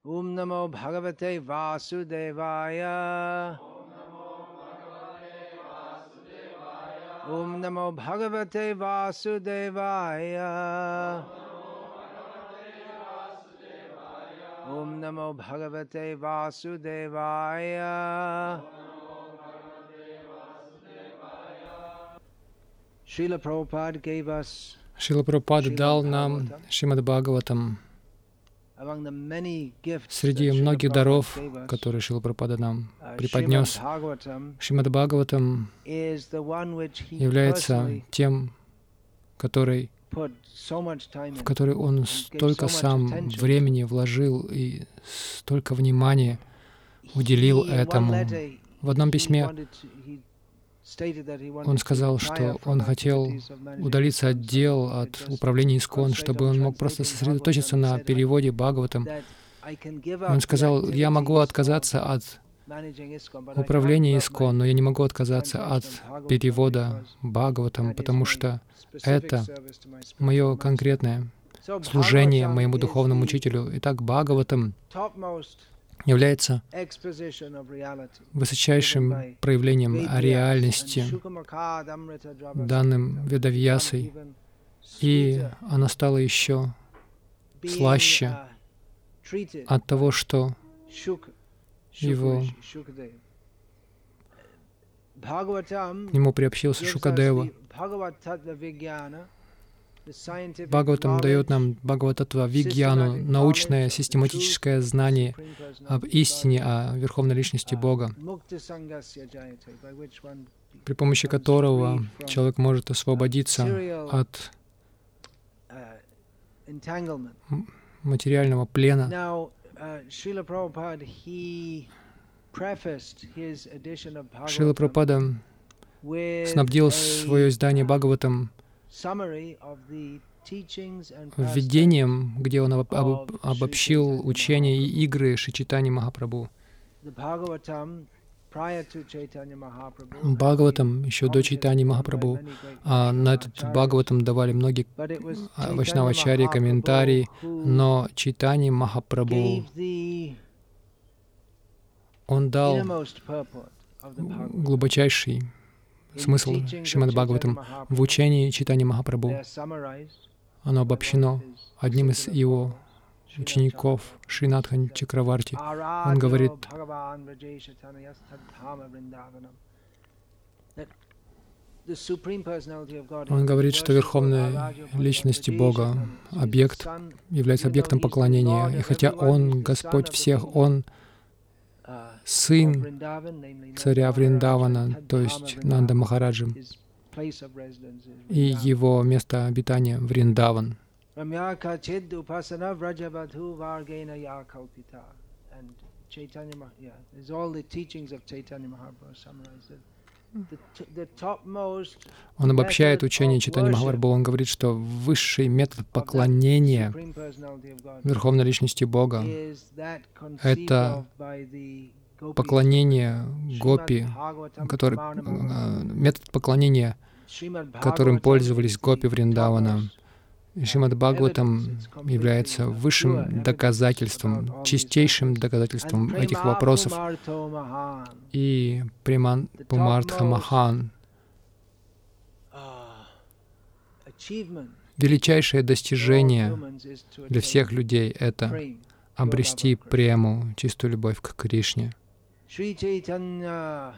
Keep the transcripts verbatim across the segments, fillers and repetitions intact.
Om Namo Bhagavate Vasudevaya. Om Namo Bhagavate Vasudevaya. Om Namo Bhagavate Vasudevaya. Srila Prabhupada gave us Шрила Прабхупада дал нам Шримад Бхагаватам. Среди многих даров, которые Шрила Прабхупада нам преподнес, Шримад Бхагаватам является тем, который, в который он столько сам времени вложил и столько внимания уделил этому. В одном письме он сказал, что он хотел удалиться от дел, от управления ИСККОН, чтобы он мог просто сосредоточиться на переводе Бхагаватам. Он сказал, я могу отказаться от управления ИСККОН, но я не могу отказаться от перевода Бхагаватам, потому что это мое конкретное служение моему духовному учителю. Итак, Бхагаватам является высочайшим проявлением реальности, данным Ведавьясой, и она стала еще слаще от того, что его к нему приобщился Шукадева. Бхагаватам дает нам Бхагавататтва Вигьяну, научное систематическое знание об истине, о Верховной Личности Бога, при помощи которого человек может освободиться от материального плена. Шрила Прабхупада снабдил свое издание Бхагаватам введением, где он об, об, обобщил учения и игры Шри Чайтаньи Махапрабху. Бхагаватам еще до Чайтаньи Махапрабху, а на этот Бхагаватам давали многие вайшнавачарьи комментарии, но Чайтаньи Махапрабху, он дал глубочайший смысл Шримад Бхагаватам в учении Чайтаньи Махапрабху. Оно обобщено одним из его учеников, Шринатхан Чакраварти. Он говорит, он говорит, что Верховная Личность Бога объект, является объектом поклонения. И хотя Он Господь всех, Он сын царя Вриндавана, то есть Нанда Махараджи, и его место обитания Вриндаван. Он обобщает учение Чайтаньи Махапрабху. Он говорит, что высший метод поклонения Верховной Личности Бога — это поклонение гопи, который, метод поклонения, которым пользовались гопи Вриндавана. И Шримад Бхагаватам является высшим доказательством, чистейшим доказательством этих вопросов. И Приман Пумартха Махан, величайшее достижение для всех людей — это обрести прему, чистую любовь к Кришне. Шри Чайтанья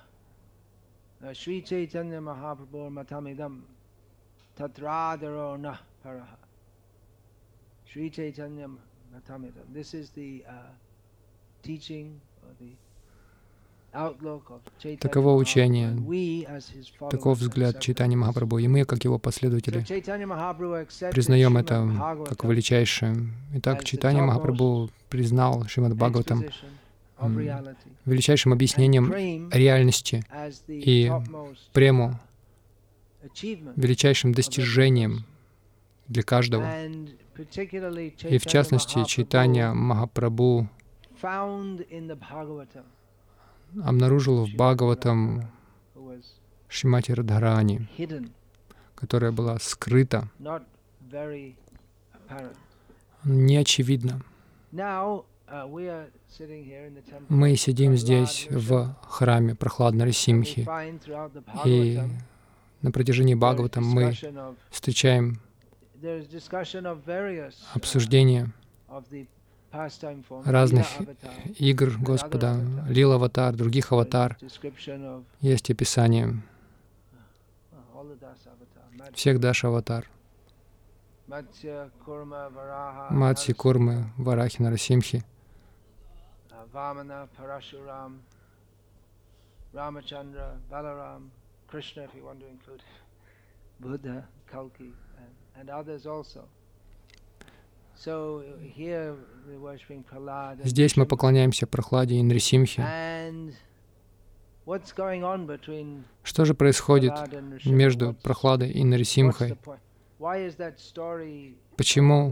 Махапрабху Матамидам Татрадаро на Параха. Шри Чайтанья Матамидам. This is the uh, teaching or the outlook of Chaitanya. Таково учение, таков взгляд Чайтаньи Махапрабху, и мы, как его последователи, признаем это как величайшее. Итак, Чайтанья Махапрабху признал Шримад Бхагаватам величайшим объяснением реальности и прему величайшим достижением для каждого. И в частности, Чайтанья Махапрабху обнаружил в Бхагаватам Шримати Радхарани, которая была скрыта, не очевидна. Мы сидим здесь в храме Прахлад Нарисимхи, и на протяжении Бхагаватам мы встречаем обсуждение разных игр Господа, лил-аватар, других аватар. Есть описание всех даш-аватар. Матси, Курмы, Варахи, Нарасимхи, Vamana, Parashuram, Ramachandra, Balaram, Krishna, if you want to include Buddha, Kalki, and, and others also. So here we're worshipping Prahlad. Здесь мы поклоняемся Прахладе и Нрисимхе. Что же происходит между Прахладой и Нарисимхой? Почему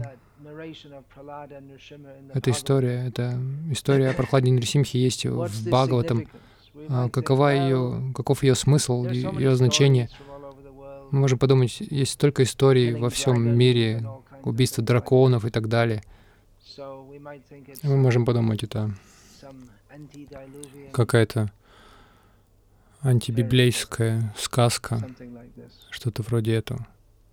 эта история, эта история о Прахладе и Нрисимхе есть в Бхагаватам? Какова ее, каков ее смысл, ее значение? Мы можем подумать, есть столько историй во всем мире, убийство драконов и так далее. Мы можем подумать, это какая-то антибиблейская сказка, что-то вроде этого.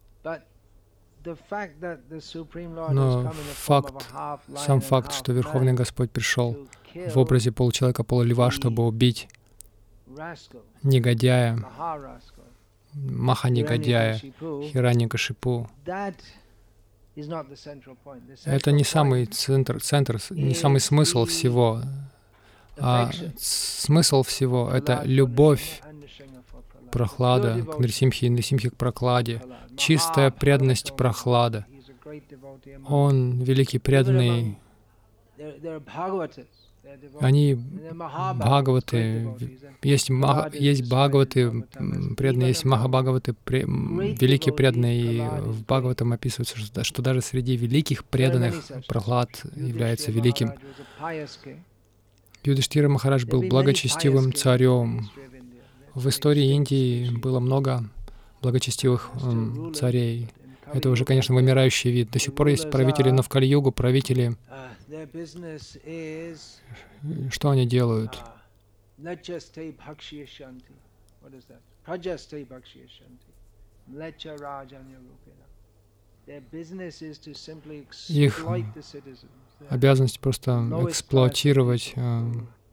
Но факт, сам факт, что Верховный Господь пришел в образе получеловека, полульва, чтобы убить негодяя, маха-негодяя, Хираньякашипу, это не самый центр, центр, не самый смысл всего. А смысл всего — это любовь Прахлада к Нрисимхе и Нрисимхи к Прахладе, чистая преданность Прахлада. Он великий преданный. Они Бхагаваты, есть, маха, есть Бхагаваты преданные, есть Махабхагаваты пре, великие преданные, и в Бхагаватам описывается, что, что даже среди великих преданных Прахлад является великим. Юдхиштхира Махарадж был благочестивым царем. В истории Индии было много благочестивых м, царей. Это уже, конечно, вымирающий вид. До сих пор есть правители, но в Кали-югу правители, что они делают? Их обязанность просто эксплуатировать э,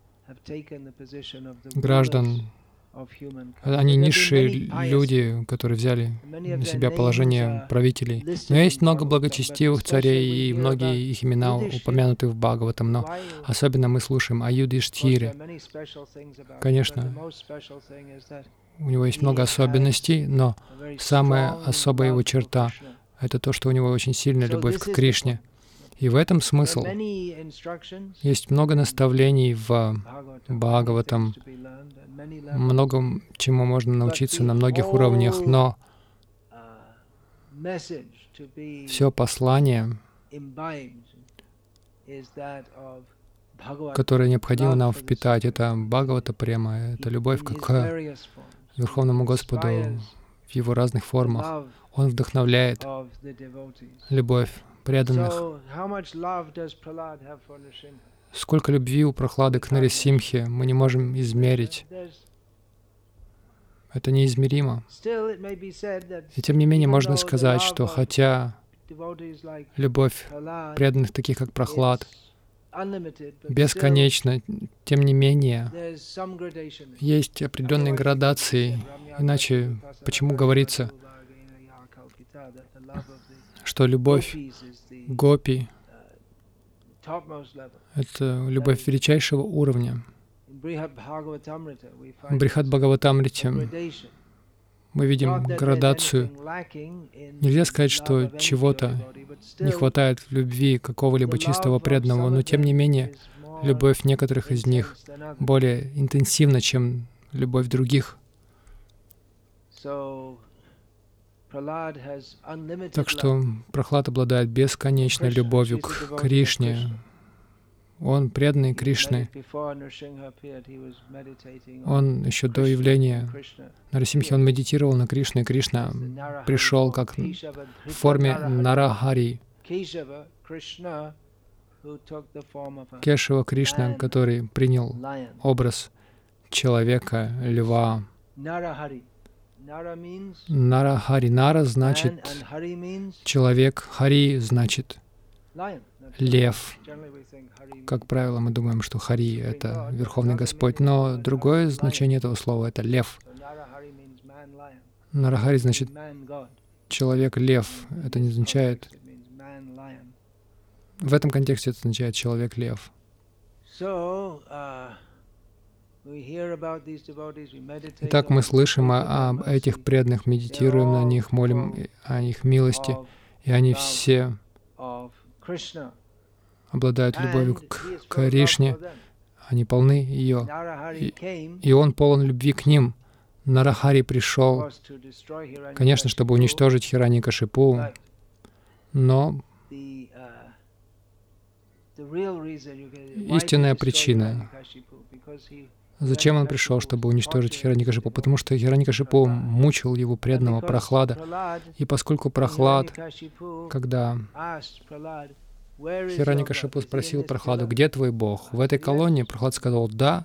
граждан. Они низшие люди, которые взяли на себя положение правителей. Но есть много благочестивых царей, и многие их имена упомянуты в Бхагаватам, но особенно мы слушаем о Юдхиштхире. Конечно, у него есть много особенностей, но самая особая его черта — это то, что у него очень сильная любовь к Кришне. И в этом смысл. Есть много наставлений в Бхагаватам, много чему можно научиться на многих уровнях, но все послание, которое необходимо нам впитать, это Бхагавата Према, это любовь к Верховному Господу в Его разных формах. Он вдохновляет любовь преданных. Сколько любви у Прахлады к Нарисимхе мы не можем измерить. Это неизмеримо. И тем не менее можно сказать, что хотя любовь преданных, таких как Прахлад, бесконечна, тем не менее есть определенные градации. Иначе почему говорится, что любовь гопи — это любовь величайшего уровня. В Брихад Бхагаватамрите мы видим градацию. Нельзя сказать, что чего-то не хватает в любви какого-либо чистого преданного, но тем не менее любовь некоторых из них более интенсивна, чем любовь других. Так что Прахлад обладает бесконечной любовью к Кришне. Он преданный Кришны. Он еще до явления Нарисимхи, он медитировал на Кришну, и Кришна пришел как в форме Нарахари. Кешава Кришна, который принял образ человека, льва. Нарахари. Нара значит человек, Хари значит лев. Как правило, мы думаем, что Хари — это Верховный Господь, но другое значение этого слова — это лев. Нарахари значит человек-лев. Это не означает... В этом контексте это означает человек-лев. Итак, мы слышим о, об этих преданных, медитируем на них, молим о их милости, и они все обладают любовью к Кришне, они полны ее, и, и он полон любви к ним. Нарахари пришел, конечно, чтобы уничтожить Хираньякашипу, но истинная причина, зачем он пришел, чтобы уничтожить Хираньякашипу? Потому что Хираньякашипу мучил его преданного Прахлада. И поскольку Прахлад, когда Хираньякашипу спросил Прахладу, где твой Бог? В этой колонии? Прахлад сказал, да.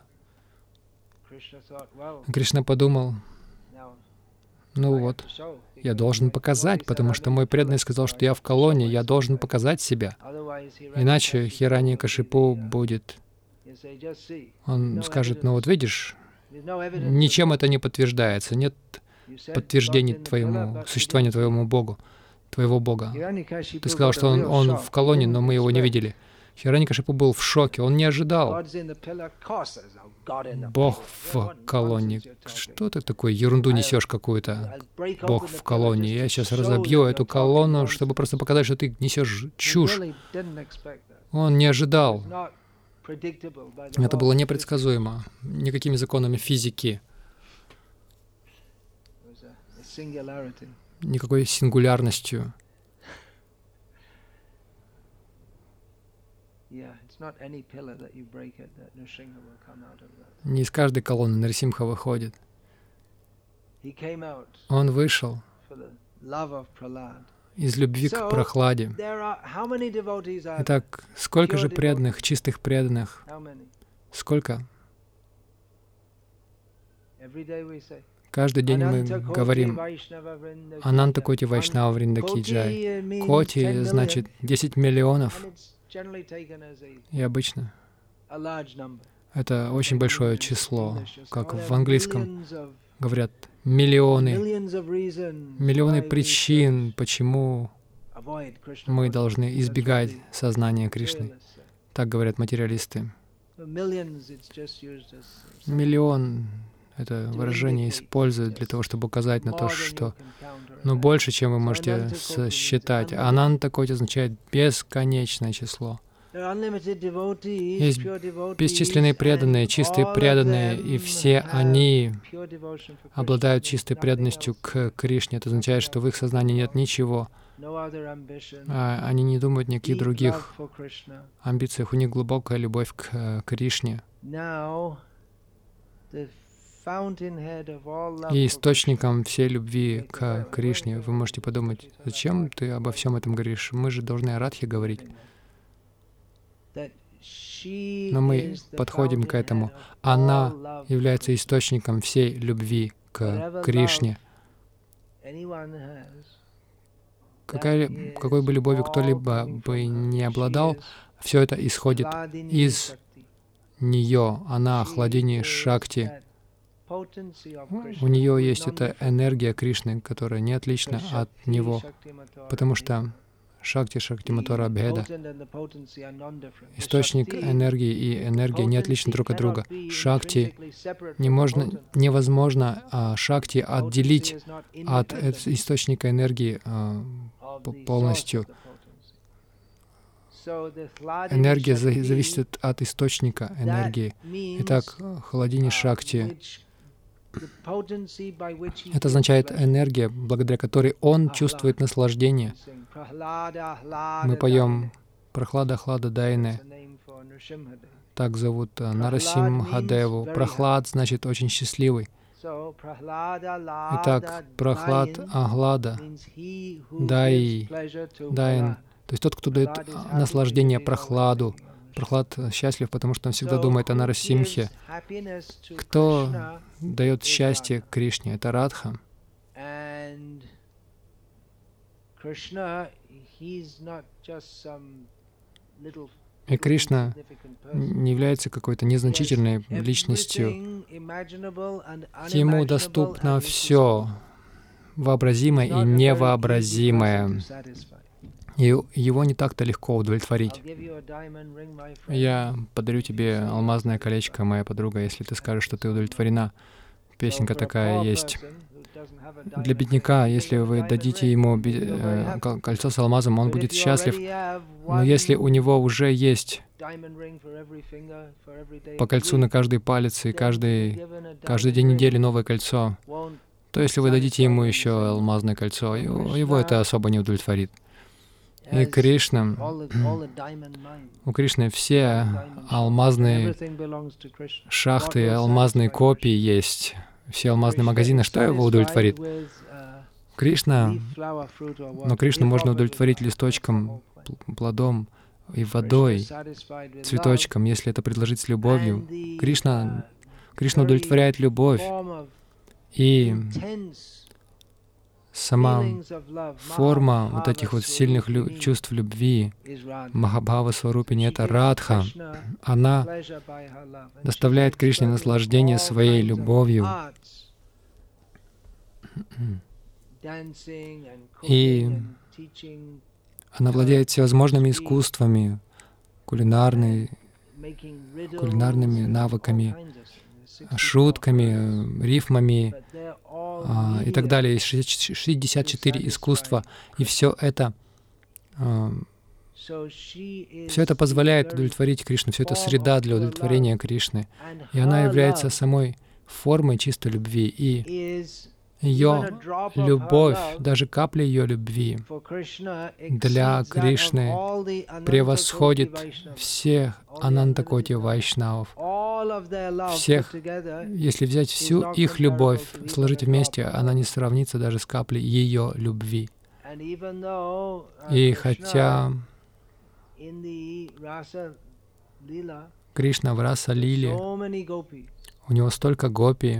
Кришна подумал, ну вот, я должен показать, потому что мой преданный сказал, что я в колонии, я должен показать себя. Иначе Хираньякашипу будет... Он скажет, ну вот видишь, ничем это не подтверждается, нет подтверждений твоему, существованию твоему Богу, твоего Бога. Ты сказал, что он, он в колонии, но мы его не видели. Хираньякашипу был в шоке, он не ожидал. Бог в колонии. Что ты такой ерунду несешь какую-то? Бог в колонии. Я сейчас разобью эту колонну, чтобы просто показать, что ты несешь чушь. Он не ожидал. Это было непредсказуемо никакими законами физики, никакой сингулярностью. Не из каждой колонны Нарисимха выходит. Он вышел из любви к Прахладе. Итак, сколько же преданных, чистых преданных? Сколько? Каждый день мы говорим «Ананта Коти Вайшнава Вриндаки Джай». Коти значит десять миллионов. И обычно это очень большое число, как в английском говорят миллионы, миллионы причин, почему мы должны избегать сознания Кришны. Так говорят материалисты. Миллион — это выражение используют для того, чтобы указать на то, что ну, больше, чем вы можете сосчитать. Ананта Коти означает бесконечное число. Есть бесчисленные преданные, чистые преданные, и все они обладают чистой преданностью к Кришне. Это означает, что в их сознании нет ничего. Они не думают о никаких других амбициях. У них глубокая любовь к Кришне. И источником всей любви к Кришне, вы можете подумать, зачем ты обо всем этом говоришь? Мы же должны о Радхе говорить. Но мы подходим к этому. Она является источником всей любви к Кришне. Какая, какой бы любовью кто-либо бы не обладал, все это исходит из нее. Она охладение Шакти. У нее есть эта энергия Кришны, которая не отлична от него, потому что Шакти, Шактиматора Бхеда. Источник энергии и энергия не отличны друг от друга. Шакти не можно, невозможно а, Шакти отделить от источника энергии а, полностью. Энергия зависит от источника энергии. Итак, Халадини Шакти — это означает энергия, благодаря которой он чувствует наслаждение. Мы поем Прахлада Хлада Дайне. Так зовут Нарасимхадеву. Прахлад значит очень счастливый. Итак, Прахлад Ахлада Дай, Дайн То есть тот, кто дает наслаждение прохладу, Прохлад счастлив, потому что он всегда думает о Нарасимхе. Кто дает счастье Кришне? Это Радха. И Кришна не является какой-то незначительной личностью. Ему доступно все, вообразимое и невообразимое. И его не так-то легко удовлетворить. Я подарю тебе алмазное колечко, моя подруга, если ты скажешь, что ты удовлетворена. Песенка такая есть. Для бедняка, если вы дадите ему кольцо с алмазом, он будет счастлив. Но если у него уже есть по кольцу на каждый палец и каждый, каждый день недели новое кольцо, то если вы дадите ему еще алмазное кольцо, его это особо не удовлетворит. И Кришна, у Кришны все алмазные шахты, алмазные копии есть, все алмазные магазины. Что его удовлетворит? Кришна, но Кришну можно удовлетворить листочком, плодом и водой, цветочком, если это предложить с любовью. Кришна, Кришна удовлетворяет любовь, и сама форма вот этих вот сильных лю чувств любви, Махабхава Сварупини, это Радха. Она доставляет Кришне наслаждение своей любовью. И она владеет всевозможными искусствами, кулинарной, кулинарными навыками, шутками, рифмами а, и так далее. Есть шестьдесят четыре искусства, и все это, а, все это позволяет удовлетворить Кришну, все это среда для удовлетворения Кришны. И она является самой формой чистой любви. И ее любовь, даже капля ее любви для Кришны превосходит всех Анантакоти Вайшнавов. Всех, если взять всю их любовь, сложить вместе, она не сравнится даже с каплей ее любви. И хотя Кришна в Раса-лиле, у него столько гопи,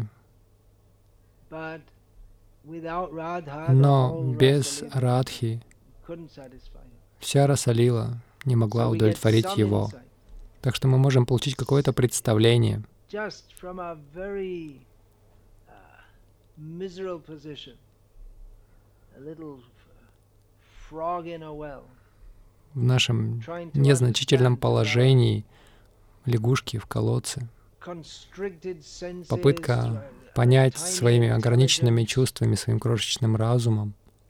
но без Радхи вся Раса-лила не могла удовлетворить его. Так что мы можем получить какое-то представление в нашем незначительном положении лягушки в колодце. Попытка понять своими ограниченными чувствами, своим крошечным разумом,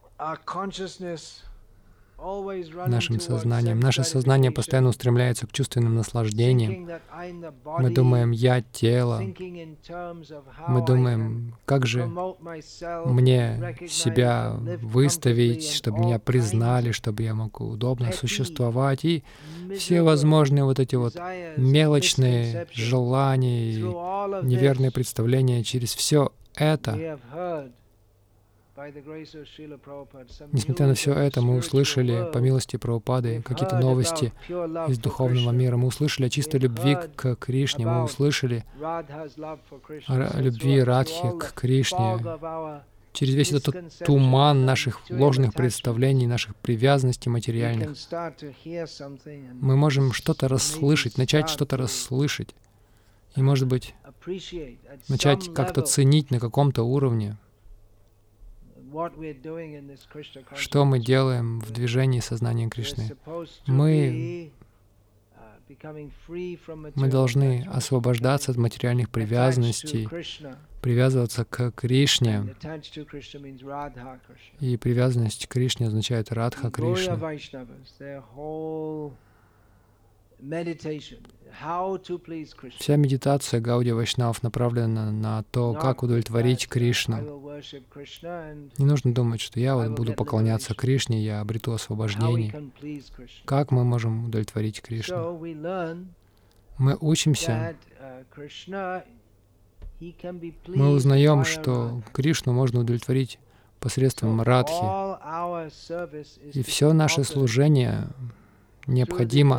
нашим сознанием. Наше сознание постоянно устремляется к чувственным наслаждениям. Мы думаем «я» — тело. Мы думаем, как же мне себя выставить, чтобы меня признали, чтобы я мог удобно существовать. И все возможные вот эти вот мелочные желания и неверные представления. Через все это, несмотря на все это, мы услышали, по милости Прабхупады, какие-то новости из духовного мира. Мы услышали о чистой любви к Кришне, мы услышали о любви Радхи к Кришне. Через весь этот туман наших ложных представлений, наших привязанностей материальных, мы можем что-то расслышать, начать что-то расслышать. И, может быть, начать как-то ценить на каком-то уровне, что мы делаем в движении сознания Кришны. Мы, мы должны освобождаться от материальных привязанностей, привязываться к Кришне. И привязанность к Кришне означает Радха Кришна. Вся медитация Гаудия Вайшнавов направлена на то, как удовлетворить Кришну. Не нужно думать, что я вот буду поклоняться Кришне, я обрету освобождение. Как мы можем удовлетворить Кришну? Мы учимся, мы узнаем, что Кришну можно удовлетворить посредством Радхи. И все наше служение необходимо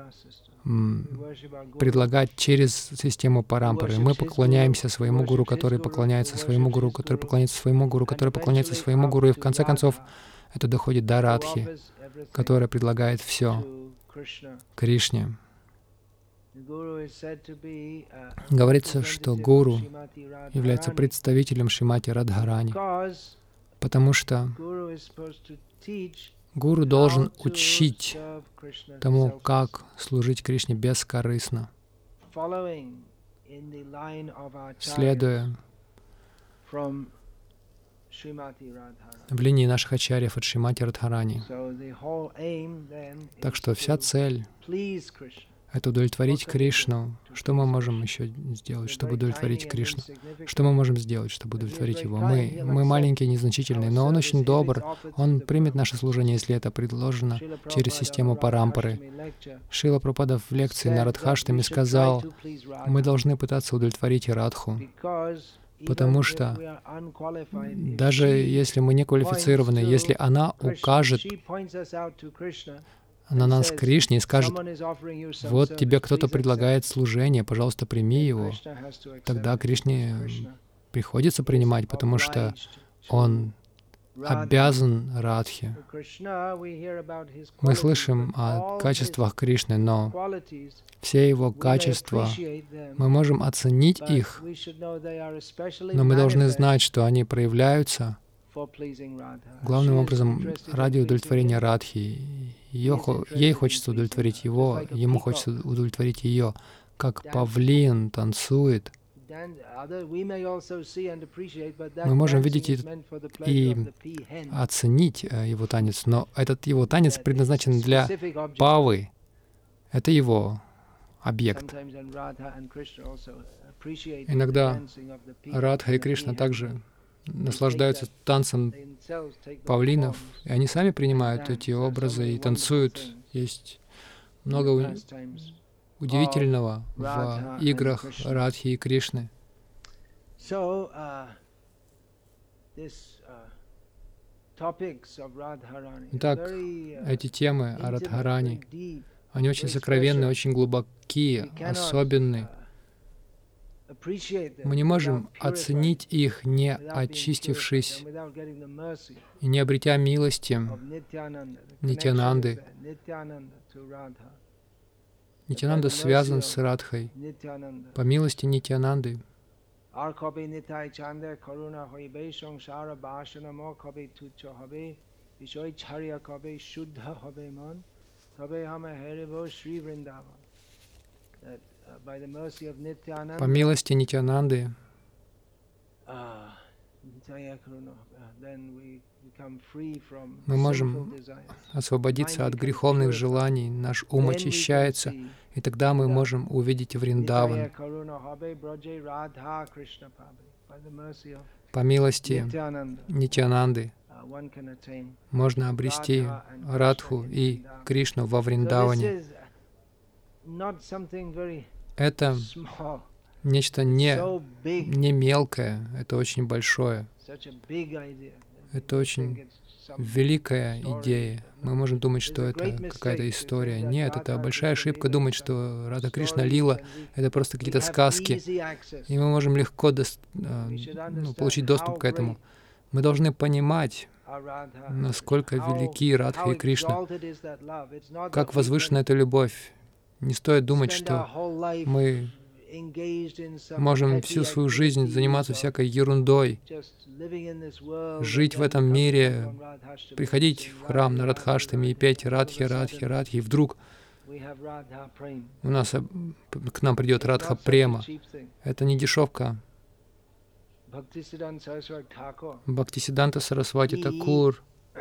предлагать через систему парампары. Мы поклоняемся своему гуру, который поклоняется своему гуру, который поклоняется своему гуру, который поклоняется своему гуру, и в конце концов это доходит до Радхи, которая предлагает все Кришне. Говорится, что гуру является представителем Шримати Радхарани, потому что гуру должен учить тому, как служить Кришне бескорыстно, следуя в линии наших ачарьев от Шримати Радхарани. Так что вся цель — это удовлетворить Кришну. Что мы можем еще сделать, чтобы удовлетворить Кришну? Что мы можем сделать, чтобы удовлетворить Его? Мы, мы маленькие, незначительные, но Он очень добр. Он примет наше служение, если это предложено через систему парампары. Шрила Прабхупада в лекции на Радхаштаме сказал, мы должны пытаться удовлетворить и Радху, потому что даже если мы не квалифицированы, если она укажет на нас Кришне и скажет, вот тебе кто-то предлагает служение, пожалуйста, прими его, тогда Кришне приходится принимать, потому что он обязан Радхе. Мы слышим о качествах Кришны, но все его качества, мы можем оценить их, но мы должны знать, что они проявляются главным образом ради удовлетворения Радхи. Ее, ей хочется удовлетворить его, ему хочется удовлетворить ее. Как павлин танцует, мы можем видеть и, и оценить его танец, но этот его танец предназначен для павы. Это его объект. Иногда Радха и Кришна также наслаждаются танцем павлинов, и они сами принимают эти образы и танцуют. Есть много у... удивительного в играх Радхи и Кришны. Итак, эти темы о Радхарани, они очень сокровенные, очень глубокие, особенные. Мы не можем оценить их, не очистившись и не обретя милости Нитьянанды. Нитьянанда связан с Радхой. По милости Нитьянанды По милости Нитьянанды мы можем освободиться от греховных желаний, наш ум очищается, и тогда мы можем увидеть Вриндаван. По милости Нитьянанды можно обрести Радху и Кришну во Вриндаване. Это нечто не, не мелкое, это очень большое. Это очень великая идея. Мы можем думать, что это какая-то история. Нет, это большая ошибка думать, что Рада Кришна Лила — это просто какие-то сказки, и мы можем легко дос- ну, получить доступ к этому. Мы должны понимать, насколько велики Радха и Кришна, как возвышена эта любовь. Не стоит думать, что мы можем всю свою жизнь заниматься всякой ерундой, жить в этом мире, приходить в храм на Радхаштами и петь Радхи, Радхи, Радхи, и вдруг у нас к нам придет Радха Према. Это не дешевка. Бхактисиданта Сарасвати Такур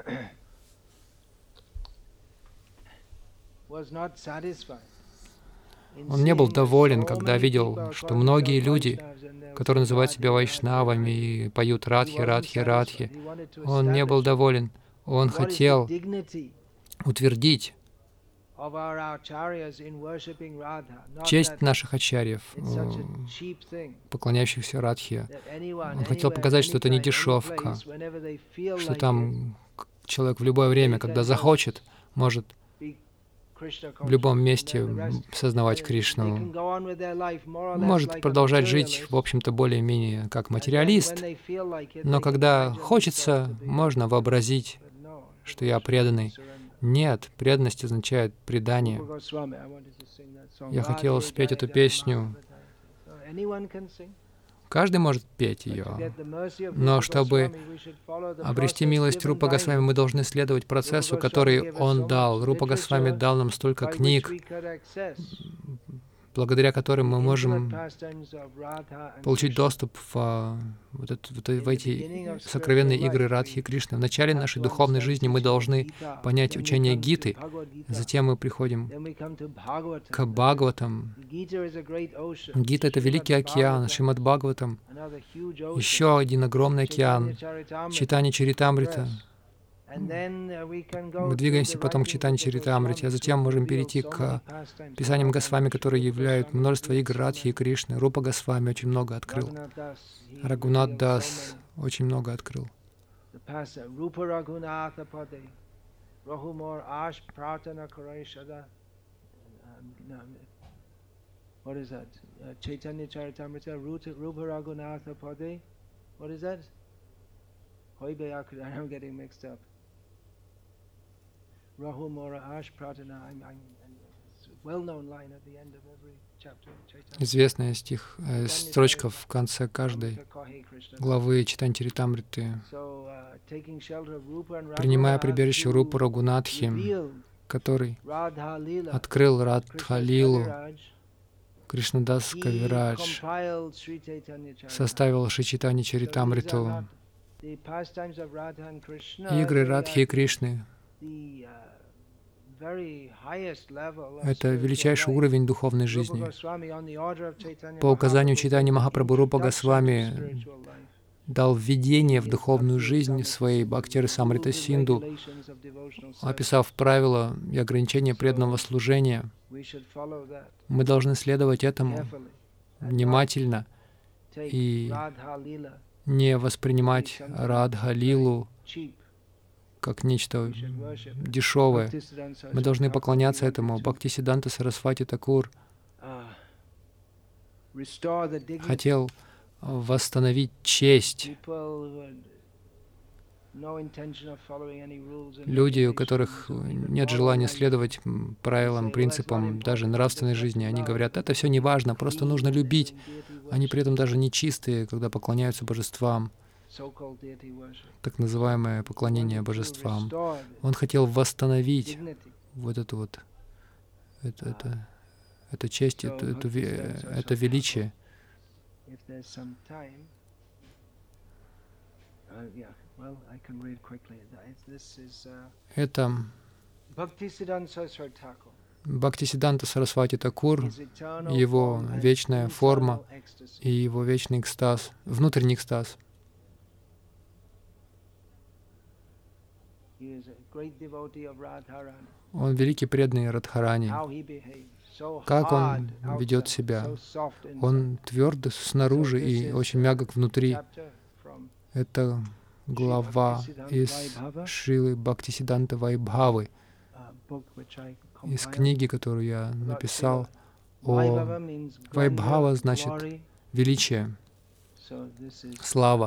Он не был доволен, когда видел, что многие люди, которые называют себя вайшнавами и поют Радхи, Радхи, Радхи, он не был доволен. Он хотел утвердить честь наших ачарьев, поклоняющихся Радхе. Он хотел показать, что это не дешевка, что там человек в любое время, когда захочет, может в любом месте сознавать Кришну, может продолжать жить, в общем-то, более-менее как материалист, но когда хочется, можно вообразить, что я преданный. Нет, преданность означает предание. Я хотел спеть эту песню. Каждый может петь ее, но чтобы обрести милость Рупа Госвами, мы должны следовать процессу, который он дал. Рупа Госвами дал нам столько книг, благодаря которым мы можем получить доступ в, вот это, вот в эти сокровенные игры Радхи и Кришны. В начале нашей духовной жизни мы должны понять учение Гиты, затем мы приходим к Бхагаватам. Гита — это великий океан, Шримад Бхагаватам, еще один огромный океан, Чайтанья Чаритамрита. Мы двигаемся потом к Чайтанья Чаритамрите, а затем можем перейти к писаниям Госвами, которые являют множество игр Радхи и Кришны. Рупа Госвами очень много открыл. Рагунат Дас очень много открыл. Chaitanya Charitamrita, Rupa Raghunatha Pade. What is that? I'm getting mixed up. Rahu Mora Ash Pratana. I'm, I'm, it's a well-known line at the end of every chapter. Известная стих, э, строчка в конце каждой главы Чайтанья Чаритамриты. Принимая прибежище Рупы Рагунатхи, который открыл Радха-лилу, Кришнадас Кавирадж составил Шри Чайтанья Чаритамриту. Игры Радхи и Кришны — это величайший уровень духовной жизни. По указанию Чайтаньи Махапрабху, Рупа Госвами дал введение в духовную жизнь своей Бхакти-расамрита Синду, описав правила и ограничения преданного служения. Мы должны следовать этому внимательно и не воспринимать Радха-лилу как нечто дешевое. Мы должны поклоняться этому. Бхактисиддханта Сарасвати Такур хотел восстановить честь. Люди, у которых нет желания следовать правилам, принципам, даже нравственной жизни, они говорят, это все не важно, просто нужно любить. Они при этом даже не чистые, когда поклоняются божествам. Так называемое поклонение божествам. Он хотел восстановить вот эту вот, это, это, это честь, это, это, это величие. Это Бхактисиддханта Сарасвати Такур, его вечная форма и его вечный экстаз, внутренний экстаз. Он великий преданный Радхарани. Как он ведет себя? Он тверд снаружи и очень мягок внутри. Это глава из Шрилы Бхактисиддханта Вайбхавы, из книги, которую я написал о Вайбхава, значит величие, слава.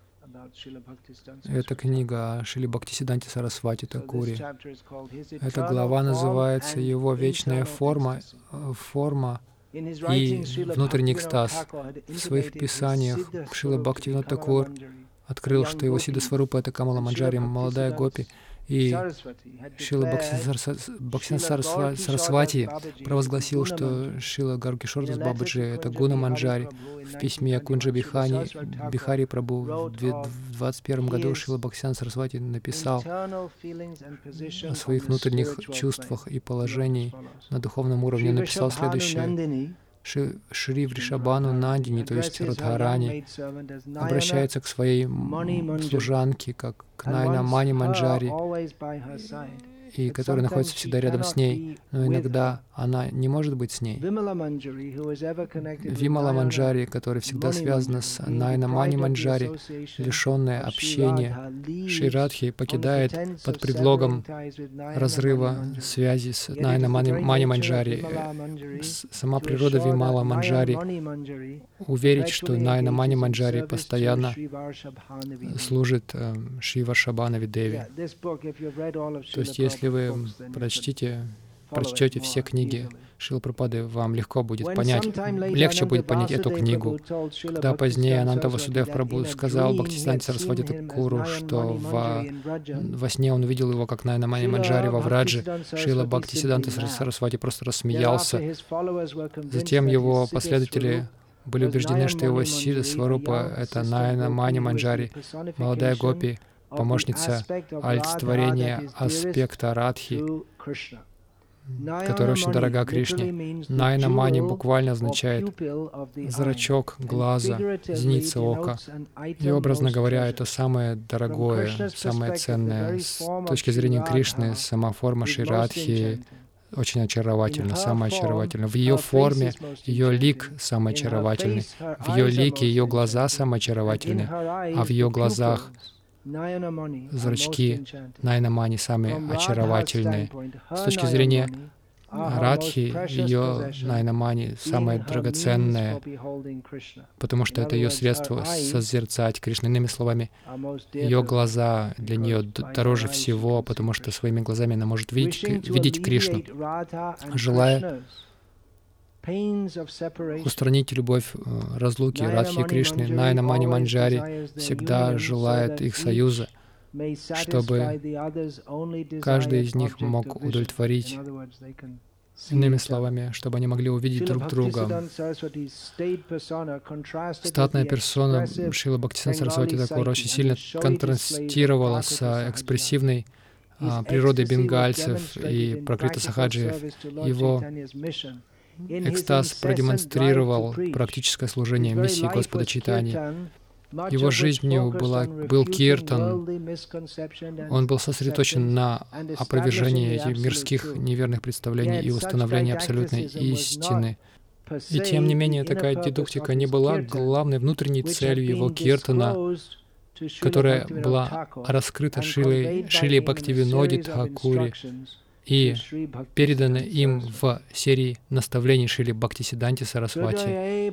Это книга о Шриле Бхактисиддханте Сарасвати Такуре. Эта глава называется «Его вечная форма, форма и внутренний экстаз». В своих писаниях Шрила Бхактивинода Такур открыл, что его Сиддха Сварупа — это Камала Манджари, молодая гопи, и Шрила Бхактисиддханта Сарасвати провозгласил, что Шрила Гаргакишора Бабаджи — это Гуна Манджари. В письме Кунджа Бихани, Бихари Прабху в двадцать первом году Шрила Бхактисиддханта Сарасвати написал о своих внутренних чувствах и положениях на духовном уровне. Он написал следующее. Шри Вришабхану Нандини, то есть Радхарани, обращается к своей служанке, как к Найна Мани Манджари, и которая находится всегда рядом с ней, но иногда она не может быть с ней. Вимала Манджари, которая всегда связана с Найна Мани Манджари, лишенная общения, Шри Радхи покидает под предлогом разрыва связи с Найна Мани Манджари. Сама природа Вимала Манджари уверит, что Найна Мани Манджари постоянно служит э, Шри Варшабханави Деви. То есть, если вы прочтите, прочтете все книги Шрилы Прабхупады, вам легко будет понять, легче будет понять эту книгу. Когда позднее Ананта Васудев Прабху сказал Бхактисиданте Сарасвати Такуру, что во, во сне он увидел его как Найна Мани Манджари во Врадже, Шрила Бхактисиданта Сарасвати просто рассмеялся. Затем его последователи были убеждены, что его Сида Сварупа — это Найна Мани Манджари, молодая гопи, помощница олицетворения аспекта Радхи, которая очень дорога Кришне. Найна Мани буквально означает зрачок глаза, зеница ока. И, образно говоря, это самое дорогое, самое ценное. С точки зрения Кришны, сама форма Шри Радхи очень очаровательна, самая очаровательная. В ее форме ее лик самый очаровательный, в ее лике ее глаза самые очаровательные, а в ее глазах зрачки Найна Мани самые очаровательные. С точки зрения Радхи, ее Найна Мани самое драгоценное, потому что это ее средство созерцать Кришну. Иными словами, ее глаза для нее дороже всего, потому что своими глазами она может видеть, видеть Кришну. Желая устранить любовь разлуки Радхи и Кришны, Найна Мани Манджари всегда желает их союза, чтобы каждый из них мог удовлетворить, иными словами, чтобы они могли увидеть друг друга. Статная персона Шрила Бхактисиданта Сарасвати Такура очень сильно контрастировала с экспрессивной а, природой бенгальцев и Пракрита Сахаджиев. Его экстаз продемонстрировал практическое служение миссии Господа Чайтаньи. Его жизнью была, был киртан, он был сосредоточен на опровержении этих мирских неверных представлений и установлении абсолютной истины. И тем не менее, такая дедуктика не была главной внутренней целью его киртана, которая была раскрыта Шрилой, Шриле Бхактивиноде Тхакури и переданы им в серии наставлений Шрили Бхактисиданти Сарасвати.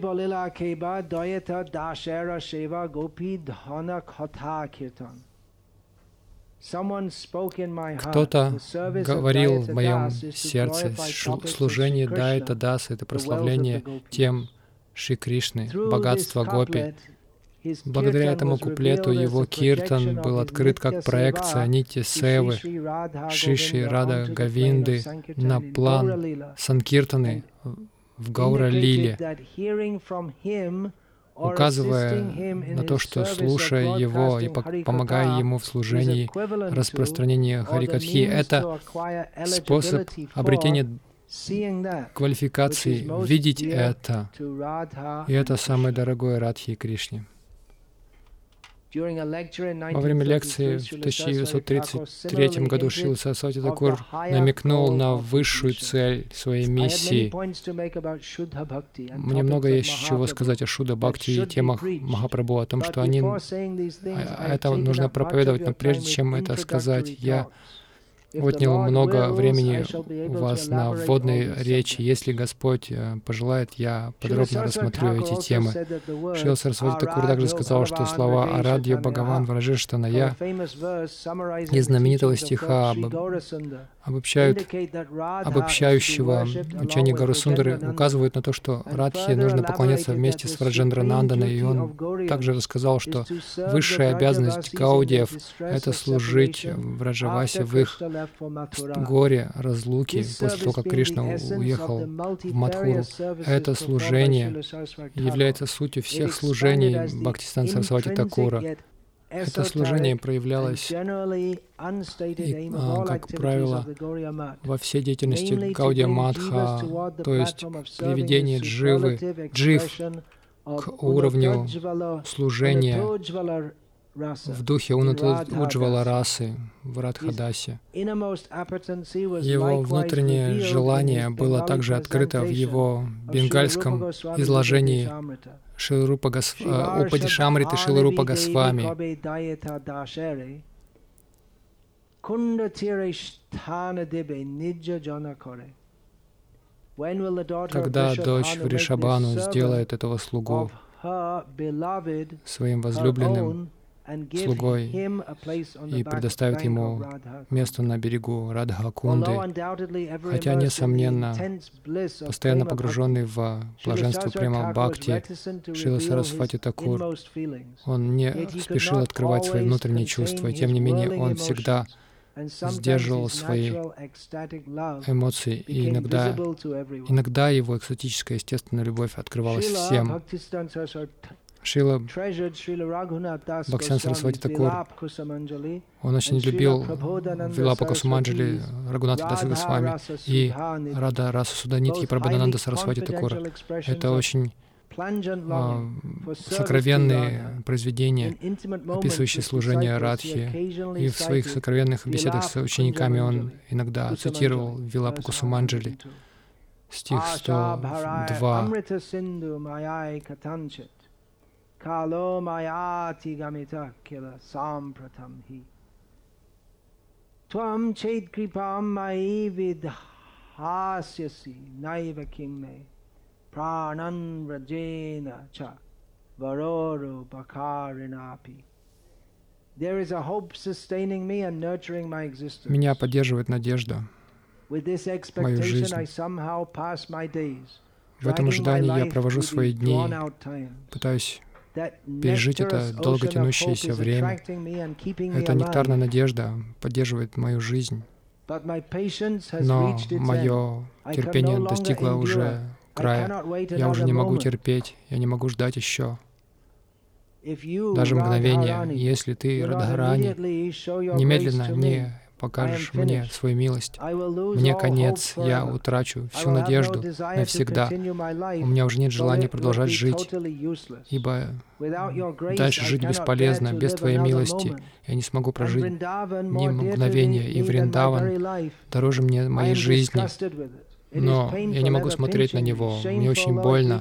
Кто-то говорил в моем сердце, служение Дайта Даса — это прославление тем Шри Кришны, богатство Гопи. Благодаря этому куплету его киртан был открыт как проекция нити Севы, Шиши Рада Говинды на план Санкиртаны в Гаура-лиле, указывая на то, что, слушая его и помогая ему в служении распространения Харикатхи, это способ обретения квалификации, видеть это. И это самое дорогое Радхи и Кришне. Во время лекции в тысяча девятьсот тридцать третьем году Шрила Сарасвати Такур намекнул на высшую цель своей миссии. Мне много есть чего сказать о Шудха Бхакти и темах Махапрабху, о том, что они... Это нужно проповедовать, но прежде чем это сказать, я отнял много времени у вас на вводной речи. Если Господь пожелает, я подробно рассмотрю эти темы. Шрила Сарасвати Такур также сказал, что слова «Арадья Бхагаван Вражештаная» из знаменитого стиха об, обобщают, обобщающего учения Гаурасундры указывают на то, что Радхе нужно поклоняться вместе с Враджендрананданой, и он также рассказал, что высшая обязанность гаудиев — это служить Враджавасе в их горе разлуки после того, как Кришна уехал в Мадхуру. Это служение является сутью всех служений Бхактисиданта Сарасвати Такура. Это служение проявлялось, и, а, как правило, во всей деятельности Гаудия Мадха, то есть приведение дживы, джив к уровню служения в духе Уджвала расы в Радхадасе. Его внутреннее желание было также открыто в его бенгальском изложении Шиларупа Гос... Упадишамриты Шиларупа Госвами. Когда дочь Вришабану сделает этого слугу своим возлюбленным слугой и предоставит ему место на берегу Радха-кунды, хотя, несомненно, постоянно погруженный в блаженство према бхакти, Шрила Сарасвати Такур, он не спешил открывать свои внутренние чувства, и тем не менее он всегда сдерживал свои эмоции, и иногда, иногда его экстатическая естественная любовь открывалась всем. Шрила Бхактисиданта Сарасвати Такур, он очень любил Вилапа Кусуманджали Рагунатха Даса Госвами и Рада Раса Суданитхи Прабхадананда Сарасвати Такура. Это очень а, сокровенные произведения, описывающие служение Радхи. И в своих сокровенных беседах с учениками он иногда цитировал Вилапа Кусуманджали, стих сто два. Kalo mayati gamita kila sampratam hi. Tvam ched kripam mai vidhasyasi naiva kimme pranan rajena cha varoro bakarinapi. There is a hope sustaining me and nurturing my existence. Меня поддерживает надежда, мою жизнь. В этом ожидании я провожу свои дни, пытаюсь пережить это долго тянущееся время. Эта нектарная надежда поддерживает мою жизнь. Но мое терпение достигло уже края. Я уже не могу терпеть, я не могу ждать еще. Даже мгновение, если ты, Радхарани, немедленно не покажешь мне свою милость, мне конец, я утрачу всю надежду навсегда. У меня уже нет желания продолжать жить, ибо дальше жить бесполезно, без Твоей милости. Я не смогу прожить ни мгновения, и Вриндаван дороже мне моей жизни. Но я не могу смотреть на него, мне очень больно.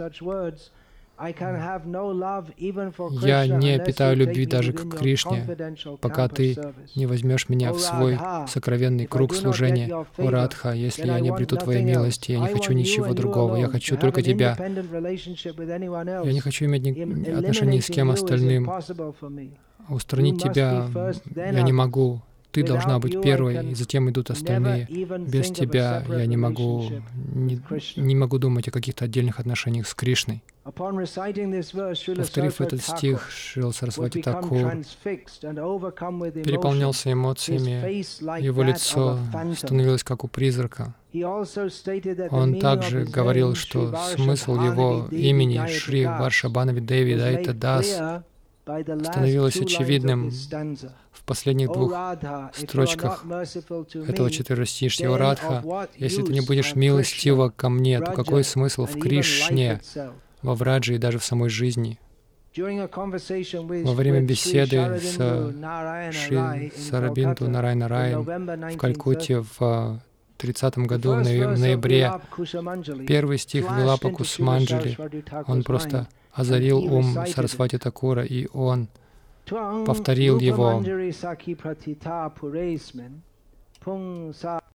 Я не питаю любви даже к Кришне, пока Ты не возьмешь меня в свой сокровенный круг служения. О Радха, если я не обрету Твоей милости, я не хочу ничего другого, я хочу только Тебя. Я не хочу иметь отношений с кем остальным. Устранить Тебя я не могу. Ты должна быть первой, и затем идут остальные. Без Тебя я не могу, не, не могу думать о каких-то отдельных отношениях с Кришной. Повторив этот стих, Шрила Сарасвати Такур переполнялся эмоциями, его лицо становилось как у призрака. Он также говорил, что смысл его имени Шри Варшабханави Деви Дайта Дас становилось очевидным в последних двух строчках этого четверостишья. «О Радха, если ты не будешь милостива ко мне, то какой смысл в Кришне, во Враджи и даже в самой жизни?» Во время беседы с Шри Сарабинду Нарайна Раем в Калькутте в тридцатом году, в ноябре, первый стих Вилапа Кусуманджали, он просто озарил ум Сарасвати Такура, и он повторил его.